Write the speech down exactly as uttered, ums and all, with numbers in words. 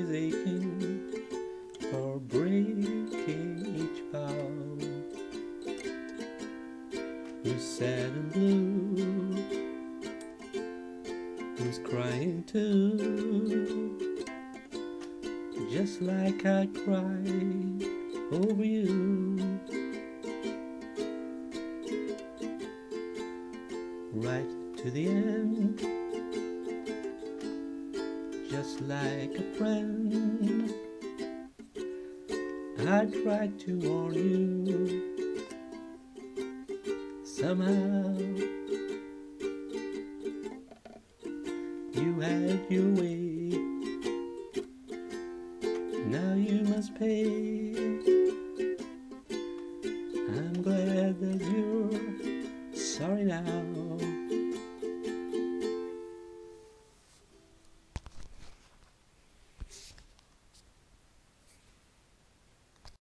is aching for breaking each vow. Who's sad and blue, who's crying too, just like I cried over you. Right to the end, just like a friend, I tried to warn you. Somehow you had your way, now you must pay. I'm glad that you're sorry now.